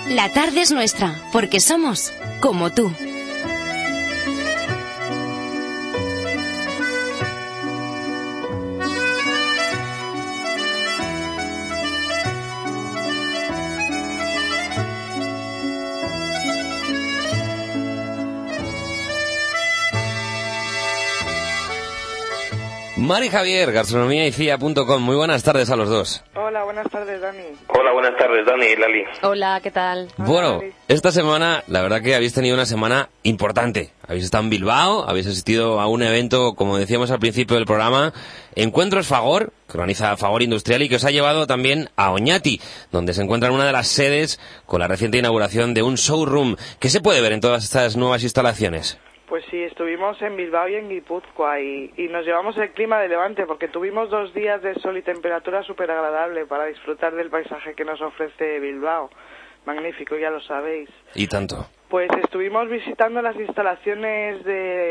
La tarde es nuestra, porque somos como tú. Mari Javier, gastronomiaycia.com. Muy buenas tardes a los dos. Hola, buenas tardes, Dani. Hola, buenas tardes, Dani y Lali. Hola, ¿qué tal? Bueno, Lali. esta semana, la verdad que habéis tenido una semana importante. Habéis estado en Bilbao, habéis asistido a un evento, como decíamos al principio del programa, Encuentros Fagor, que organiza Fagor Industrial y que os ha llevado también a Oñati, donde se encuentra en una de las sedes con la reciente inauguración de un showroom. ¿Qué se puede ver en todas estas nuevas instalaciones? Pues sí, estuvimos en Bilbao y en Guipúzcoa y nos llevamos el clima de Levante porque tuvimos 2 días de sol y temperatura súper agradable para disfrutar del paisaje que nos ofrece Bilbao. Magnífico, ya lo sabéis. Y tanto. Pues estuvimos visitando las instalaciones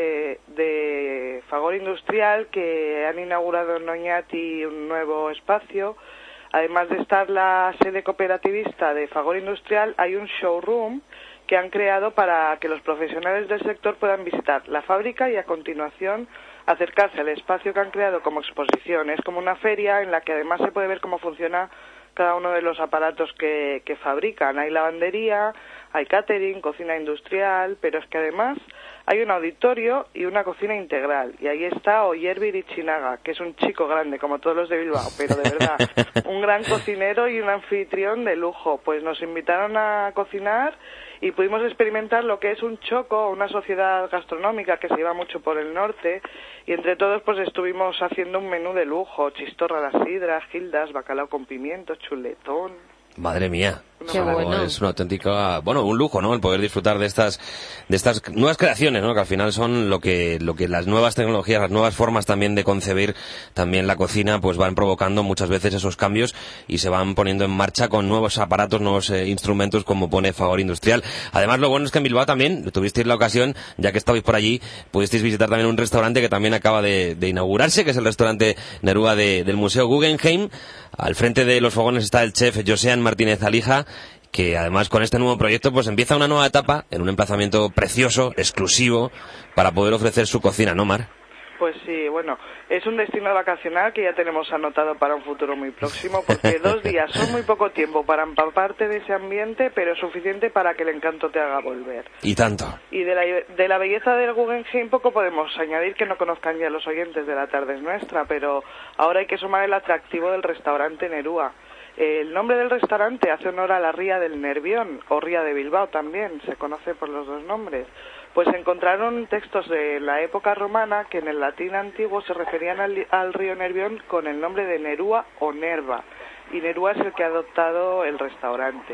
de Fagor Industrial que han inaugurado en Oñati un nuevo espacio. Además de estar la sede cooperativista de Fagor Industrial, hay un showroom que han creado para que los profesionales del sector puedan visitar la fábrica y a continuación acercarse al espacio que han creado como exposición. Es como una feria en la que además se puede ver cómo funciona cada uno de los aparatos que fabrican. Hay lavandería, hay catering, cocina industrial, pero es que además hay un auditorio y una cocina integral. Y ahí está Oyer Birichinaga, que es un chico grande, como todos los de Bilbao, pero de verdad, un gran cocinero y un anfitrión de lujo. Pues nos invitaron a cocinar y pudimos experimentar lo que es un choco, una sociedad gastronómica que se lleva mucho por el norte, y entre todos pues estuvimos haciendo un menú de lujo: chistorra a la sidra, gildas, bacalao con pimientos, chuletón. Madre mía. Qué bueno. Es una auténtica, bueno, un lujo, ¿no? El poder disfrutar de estas nuevas creaciones, ¿no? Que al final son lo que las nuevas tecnologías, las nuevas formas también de concebir también la cocina, pues van provocando muchas veces esos cambios y se van poniendo en marcha con nuevos aparatos, nuevos instrumentos, como pone Fagor Industrial. Además, lo bueno es que en Bilbao también tuvisteis la ocasión, ya que estabais por allí, pudisteis visitar también un restaurante que también acaba de inaugurarse, que es el restaurante Nerúa del Museo Guggenheim. Al frente de los fogones está el chef Josean Martínez Alija, que además con este nuevo proyecto pues empieza una nueva etapa en un emplazamiento precioso, exclusivo, para poder ofrecer su cocina, ¿no, Mar? Pues sí, bueno, es un destino vacacional que ya tenemos anotado para un futuro muy próximo, porque 2 días son muy poco tiempo para empaparte de ese ambiente, pero suficiente para que el encanto te haga volver. Y tanto. Y de la belleza del Guggenheim poco podemos añadir, que no conozcan ya los oyentes de La Tarde es Nuestra, pero ahora hay que sumar el atractivo del restaurante Nerúa. El nombre del restaurante hace honor a la ría del Nervión, o ría de Bilbao también, se conoce por los 2 nombres. Pues encontraron textos de la época romana que en el latín antiguo se referían al río Nervión con el nombre de Nerúa o Nerva, y Nerúa es el que ha adoptado el restaurante.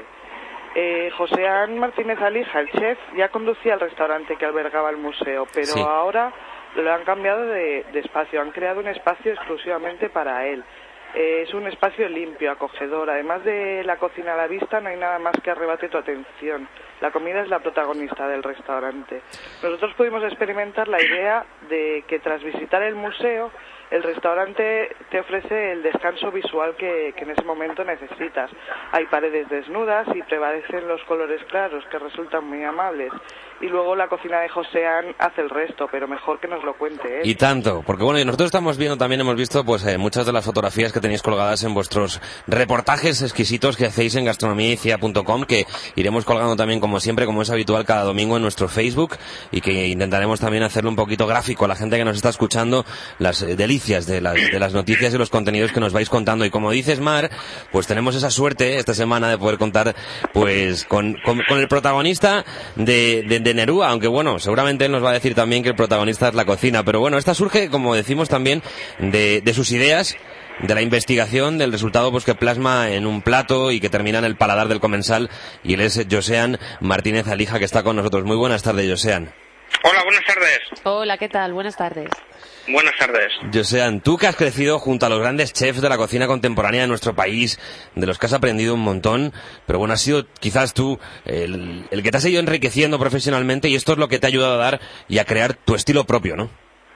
Josean Martínez Alija, el chef, ya conducía el restaurante que albergaba el museo, pero sí, ahora lo han cambiado de espacio, han creado un espacio exclusivamente para él. Es un espacio limpio, acogedor. Además de la cocina a la vista, no hay nada más que arrebate tu atención. La comida es la protagonista del restaurante. Nosotros pudimos experimentar la idea de que tras visitar el museo, el restaurante te ofrece el descanso visual que en ese momento necesitas. Hay paredes desnudas y prevalecen los colores claros, que resultan muy amables. Y luego la cocina de Josean hace el resto, pero mejor que nos lo cuente él. Y tanto, porque bueno, nosotros estamos viendo también, hemos visto pues muchas de las fotografías que tenéis colgadas en vuestros reportajes exquisitos que hacéis en gastronomiaycia.com, que iremos colgando también, como siempre, como es habitual, cada domingo en nuestro Facebook, y que intentaremos también hacerlo un poquito gráfico a la gente que nos está escuchando, las delicias de las noticias y los contenidos que nos vais contando. Y como dices, Mar, pues tenemos esa suerte esta semana de poder contar pues con el protagonista de Nerúa, aunque bueno, seguramente él nos va a decir también que el protagonista es la cocina, pero bueno, esta surge, como decimos también, de sus ideas, de la investigación, del resultado pues que plasma en un plato y que termina en el paladar del comensal, y él es Josean Martínez Alija, que está con nosotros. Muy buenas tardes, Josean. Hola, buenas tardes. Hola, ¿qué tal? Buenas tardes. Buenas tardes. Josean, tú que has crecido junto a los grandes chefs de la cocina contemporánea de nuestro país, de los que has aprendido un montón, pero bueno, has sido quizás tú el que te has ido enriqueciendo profesionalmente, y esto es lo que te ha ayudado a dar y a crear tu estilo propio, ¿no?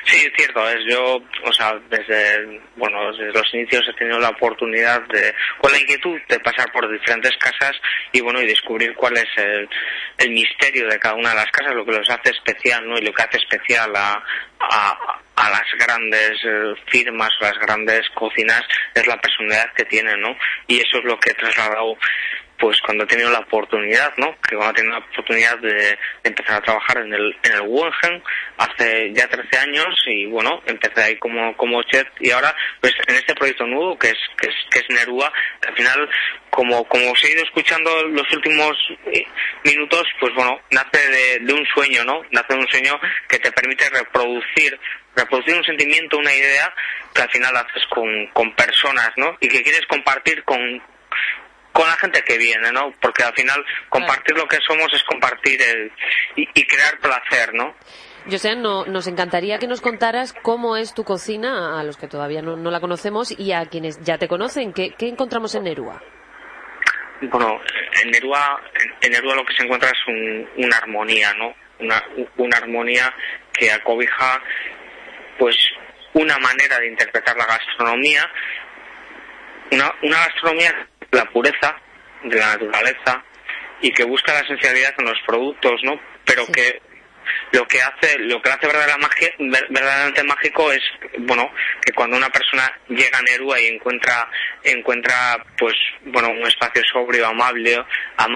Sí, es cierto, yo, o sea, desde los inicios he tenido la oportunidad con la inquietud de pasar por diferentes casas y y descubrir cuál es el misterio de cada una de las casas, lo que los hace especial, ¿no? Y lo que hace especial a las grandes firmas, las grandes cocinas, es la personalidad que tienen, ¿no? Y eso es lo que he trasladado pues cuando he tenido la oportunidad, ¿no? Que cuando he tenido la oportunidad de empezar a trabajar en el Guggenheim hace ya 13 años y empecé ahí como chef y ahora pues en este proyecto nuevo que es Nerúa, al final como os he ido escuchando los últimos minutos, pues nace de un sueño, ¿no? Nace de un sueño que te permite reproducir un sentimiento, una idea que al final haces con personas, ¿no? Y que quieres compartir con la gente que viene, ¿no? Porque al final compartir lo que somos es compartir y crear placer, ¿no? José, nos encantaría que nos contaras cómo es tu cocina a los que todavía no la conocemos y a quienes ya te conocen. ¿Qué encontramos en Nerúa? Bueno, en Nerúa lo que se encuentra es una armonía, ¿no? Una armonía que acobija pues una manera de interpretar la gastronomía, una gastronomía, la pureza de la naturaleza y que busca la esencialidad en los productos, ¿no? Pero sí, que lo que hace verdaderamente mágico es que cuando una persona llega a Nerúa y encuentra pues un espacio sobrio, amable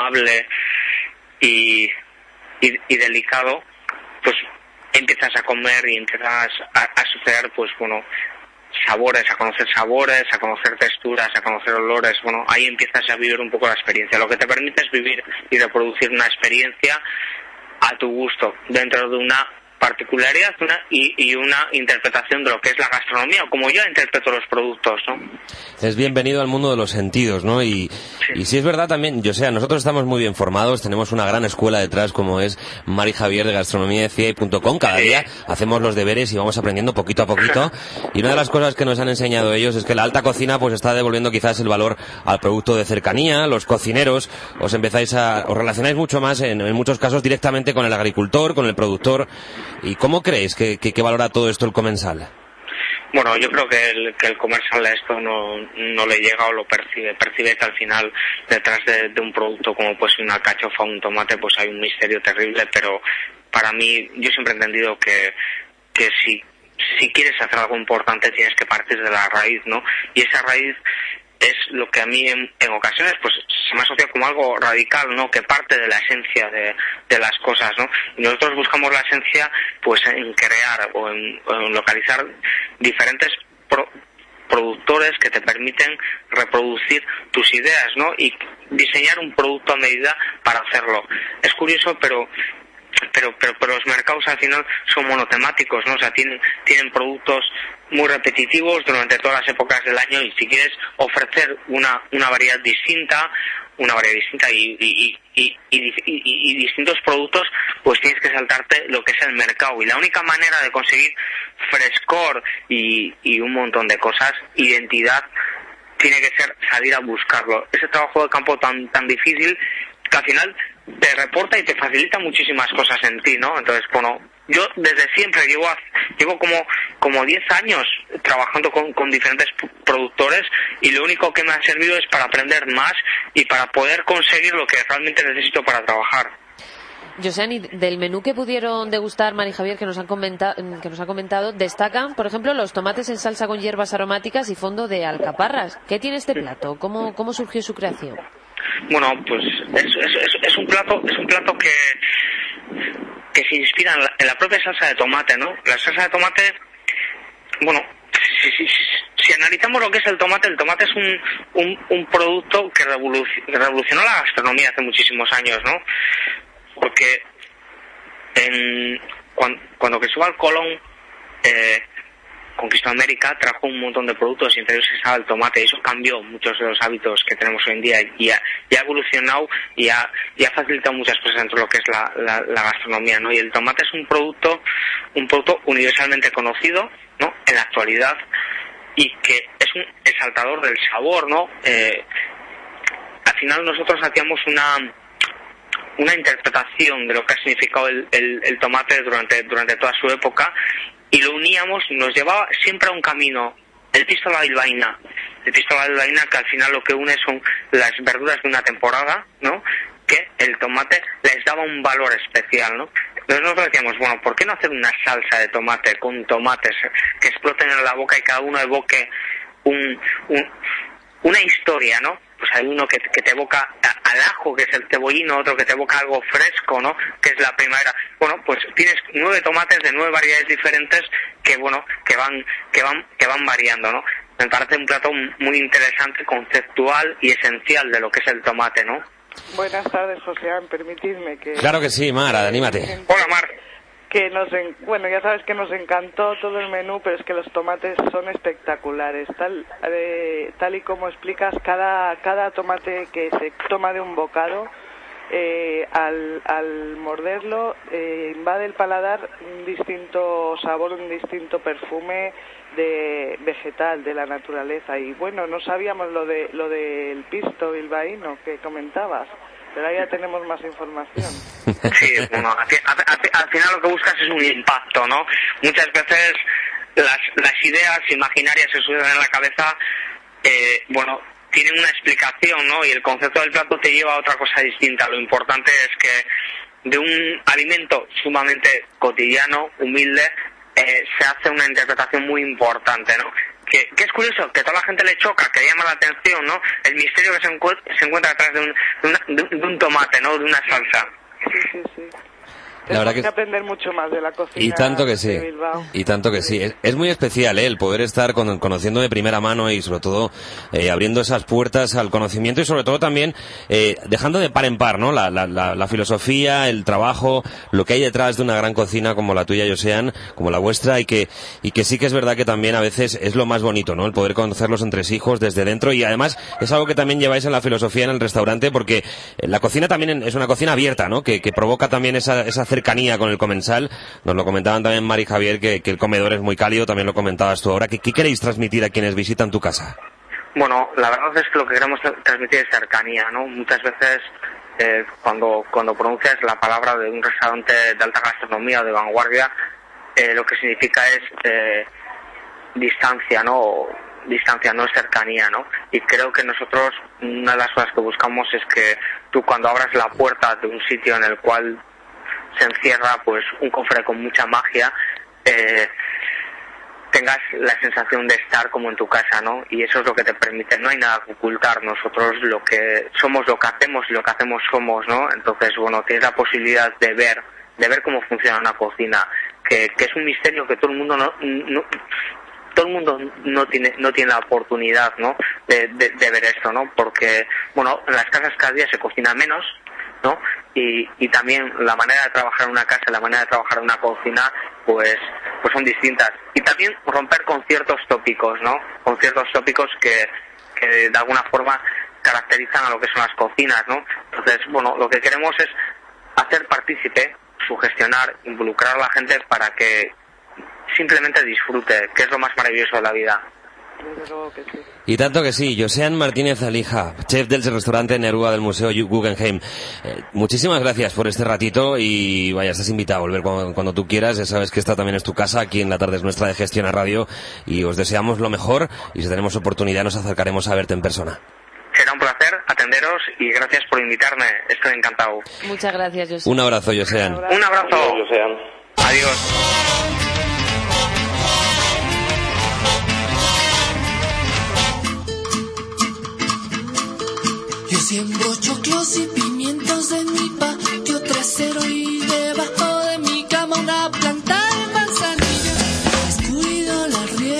y delicado, pues empiezas a comer y empiezas a suceder sabores, a conocer texturas, a conocer olores. Ahí empiezas a vivir un poco la experiencia. Lo que te permite es vivir y reproducir una experiencia a tu gusto, dentro de una particularidad y una interpretación de lo que es la gastronomía, o como yo interpreto los productos, ¿no? Es bienvenido al mundo de los sentidos, ¿no? Y sí es verdad también, nosotros estamos muy bien formados, tenemos una gran escuela detrás como es Mari Javier de gastronomiadecia.com. Cada día hacemos los deberes y vamos aprendiendo poquito a poquito, y una de las cosas que nos han enseñado ellos es que la alta cocina pues está devolviendo quizás el valor al producto de cercanía. Los cocineros os relacionáis mucho más en muchos casos directamente con el agricultor, con el productor. ¿Y cómo crees que valora todo esto el comensal? Bueno, yo creo que el comercial a esto no le llega o lo percibe que al final detrás de un producto como pues una alcachofa o un tomate pues hay un misterio terrible, pero para mí yo siempre he entendido que si quieres hacer algo importante tienes que partir de la raíz, ¿no? Y esa raíz es lo que a mí en ocasiones pues se me asocia como algo radical, ¿no? Que parte de la esencia de las cosas, ¿no? Y nosotros buscamos la esencia pues en crear o en localizar diferentes productores que te permiten reproducir tus ideas, ¿no? Y diseñar un producto a medida para hacerlo. Es curioso, pero los mercados al final son monotemáticos, ¿no? O sea, tienen productos muy repetitivos durante todas las épocas del año, y si quieres ofrecer una variedad distinta y distintos productos, pues tienes que saltarte lo que es el mercado, y la única manera de conseguir frescor y un montón de cosas, identidad, tiene que ser salir a buscarlo. Ese trabajo de campo tan difícil que al final te reporta y te facilita muchísimas cosas en ti, ¿no? Entonces, yo desde siempre llevo como 10 años trabajando con diferentes productores, y lo único que me ha servido es para aprender más y para poder conseguir lo que realmente necesito para trabajar. José, del menú que pudieron degustar Mari Javier, que nos ha comentado, destacan, por ejemplo, los tomates en salsa con hierbas aromáticas y fondo de alcaparras. ¿Qué tiene este plato? ¿Cómo surgió su creación? Bueno, pues es un plato que se inspira en la propia salsa de tomate, ¿no? La salsa de tomate, si analizamos lo que es el tomate es un producto que revolucionó la gastronomía hace muchísimos años, ¿no? Porque cuando Cristóbal Colón conquistó América, trajo un montón de productos y entre ellos estaba el tomate, y eso cambió muchos de los hábitos que tenemos hoy en día, y ha evolucionado y ha facilitado muchas cosas dentro de lo que es la gastronomía, ¿no? Y el tomate es un producto universalmente conocido, ¿no? En la actualidad, y que es un exaltador del sabor, ¿no? Al final nosotros hacíamos una interpretación de lo que ha significado el tomate durante toda su época, y lo uníamos y nos llevaba siempre a un camino, el pistola bilbaína. El pistola bilbaína, que al final lo que une son las verduras de una temporada, ¿no? Que el tomate les daba un valor especial, ¿no? Entonces nosotros decíamos, bueno, ¿por qué no hacer una salsa de tomate con tomates que exploten en la boca y cada uno evoque una historia, ¿no? Pues hay uno que te evoca al ajo, que es el cebollino, otro que te evoca algo fresco, ¿no? Que es la primavera. Bueno, pues tienes 9 tomates de 9 variedades diferentes que, bueno, que van variando, ¿no? Me parece un plato muy interesante, conceptual y esencial de lo que es el tomate, ¿no? Buenas tardes, Joséán, permitidme que... Claro que sí, Mar, anímate. Hola, Mar. Que bueno, ya sabes que nos encantó todo el menú, pero es que los tomates son espectaculares. Tal y como explicas, cada tomate que se toma de un bocado, al morderlo, invade el paladar un distinto sabor, un distinto perfume de vegetal, de la naturaleza. Y bueno, no sabíamos lo del pisto bilbaíno que comentabas, pero ahí ya tenemos más información. Sí, bueno, al final lo que buscas es un impacto, ¿no? Muchas veces las ideas imaginarias que suceden en la cabeza, bueno, tienen una explicación, ¿no? Y el concepto del plato te lleva a otra cosa distinta. Lo importante es que de un alimento sumamente cotidiano, humilde, se hace una interpretación muy importante, ¿no? Que es curioso, que a toda la gente le choca, que llama la atención, ¿no? El misterio que se encuentra detrás de un tomate, ¿no? De una salsa. Sí. La verdad que aprender mucho más de la cocina. Y tanto que sí. De Bilbao. Y tanto que sí. Es muy especial, el poder estar conociendo de primera mano y sobre todo abriendo esas puertas al conocimiento y sobre todo también dejando de par en par, ¿no? La filosofía, el trabajo, lo que hay detrás de una gran cocina como la tuya, Joséan, como la vuestra, y que sí que es verdad que también a veces es lo más bonito, ¿no? El poder conocer los entresijos desde dentro, y además es algo que también lleváis en la filosofía en el restaurante, porque la cocina también es una cocina abierta, ¿no? Que provoca también esa cercanía con el comensal. Nos lo comentaban también Mari y Javier, que el comedor es muy cálido, también lo comentabas tú ahora. ¿Qué queréis transmitir a quienes visitan tu casa? Bueno, la verdad es que lo que queremos transmitir es cercanía, ¿no? Muchas veces cuando pronuncias la palabra de un restaurante de alta gastronomía o de vanguardia, lo que significa es distancia, ¿no? Distancia, no es cercanía, ¿no? Y creo que nosotros, una de las cosas que buscamos es que tú, cuando abras la puerta de un sitio en el cual se encierra pues un cofre con mucha magia, tengas la sensación de estar como en tu casa, ¿no? Y eso es lo que te permite, no hay nada que ocultar. Nosotros lo que somos, lo que hacemos, y lo que hacemos somos, ¿no? Entonces, bueno, tienes la posibilidad de ver cómo funciona una cocina, que es un misterio que todo el mundo no tiene la oportunidad, ¿no? de ver esto, ¿no? Porque, bueno, en las casas cada día se cocina menos, ¿no? Y también la manera de trabajar en una casa, la manera de trabajar en una cocina, pues son distintas. Y también romper con ciertos tópicos, ¿no? Con ciertos tópicos que de alguna forma caracterizan a lo que son las cocinas, ¿no? Entonces, bueno, lo que queremos es hacer partícipe, sugestionar, involucrar a la gente para que simplemente disfrute, que es lo más maravilloso de la vida. Que sí. Y tanto que sí. Joséan Martínez Alija, chef del restaurante Nerúa del Museo Guggenheim. Muchísimas gracias por este ratito y vaya, estás invitado a volver cuando tú quieras. Ya sabes que esta también es tu casa, aquí en La Tarde es Nuestra de Gestiona Radio, y os deseamos lo mejor, y si tenemos oportunidad nos acercaremos a verte en persona. Será un placer atenderos y gracias por invitarme. Estoy encantado. Muchas gracias, Joséan. Un abrazo, Joséan. Un abrazo. Adiós. Yo siembro choclos y pimientos en mi patio trasero y debajo